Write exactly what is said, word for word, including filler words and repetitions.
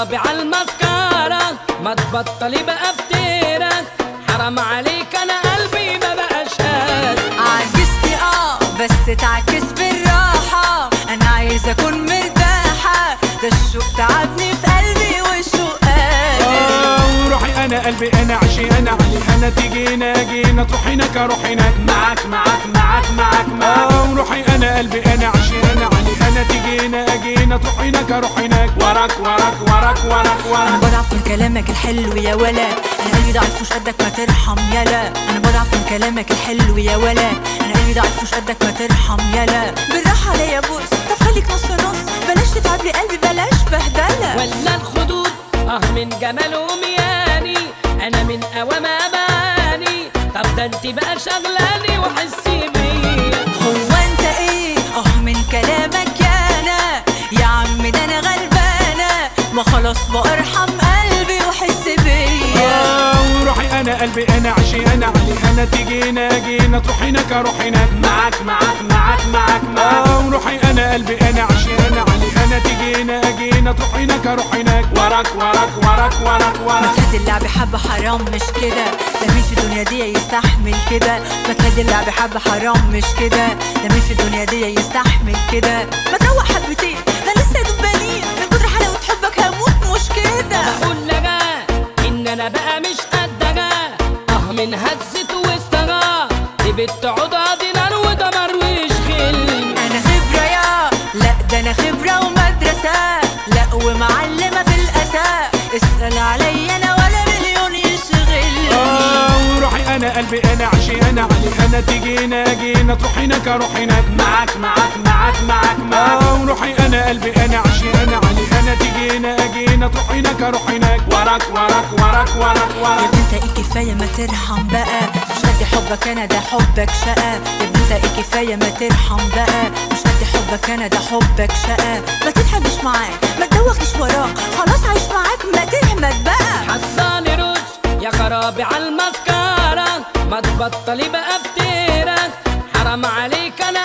خرابي عالمسكرة، ما تبطلي بقى فتيرك، حرام عليك انا قلبي ما بقاش قاد. عجزتي اه بس تعكس بالراحة، انا عايزة اكون مرتاحة، ده الشوق تعبني في قلبي والشوق قادر. اه وروحي انا قلبي انا عشي انا علي انا تيجينا جينا تروح هناك اروح هناك معاك معاك معاك معاك معاك. اه وروحي انا قلبي انا عشي انا علي انا تيجينا جينا تروح هناك اروح هناك وراك وراك وراك وراك وراك. انا بضعف من كلامك الحلو يا ولا، انا قلبي ضعيف مش قدك ما ترحم يالا. انا بضعف من كلامك الحلو يا ولا، انا قلبي ضعيف مش قدك ما ترحم يالا. بالراحة عليا بوس، طب خليك نص نص، بلاش تتعب لي قلبي بلاش بهدلة. ولا الخدود اه من جماله مياني، انا من قوام اماني، طب ده انت بقى شغلاني وحسي بيا. هو انت ايه اه من كلامك يانا يا عم، ده انا غلبانة، ما خلاص بقى ارحم قلبي وحس بيا. اه وروحي انا قلبي انا عشي انا علي انا تيجينا جينا تروح هناك اروح هناك معاك معاك معاك معاك معاك. اه وروحي انا قلبي انا عشي انا علي انا تيجينا جينا تروح هناك اروح هناك وراك وراك وراك وراك ما وراك. تهدي اللعب حبة حرام مش كده، ده مين في الدنيا دي يستحمل كده؟ ما تهدي اللعب حبة حرام مش كده، ده مين في الدنيا دي يستحمل كده؟ ما تروق حبتين، ده لسه يا دبانين، من كتر حلاوة حبك هموت مش كده. بقول لك ان انا بقى مش قدها، اه من هزت واستغى دي بنت عضها نار ودمر ويشغلني. انا خبرة يا لا، ده انا خبرة ومدرسة، لا ومعلمة في الاساء، اسأل عليا انا ولا مليون يشغلني. اه وروحي انا قلبي انا عشي انا علي انا تيجينا جينا تروح هناك اروح هناك معاك معاك معاك معاك معاك. اه وروحي انا قلبي انا عشي انا علي انا تيجينا جينا تروح هناك اروح هناك وراك وراك وراك وراك يا وراك. ابني انت ايه كفاية ما ترحم بقى، مش قد حبك انا ده حبك شقة. يا ابني انت ايه كفاية ما ترحم بقى، مش قد حبك انا ده حبك شقة. ما تتحبش معاك ما تدوخش وراك، خلاص عايش معاك ما تهمت بقى. حطاني رش يا خرابي عالمسكرة، ما تبطلي بقى فتيرك، حرام عليك انا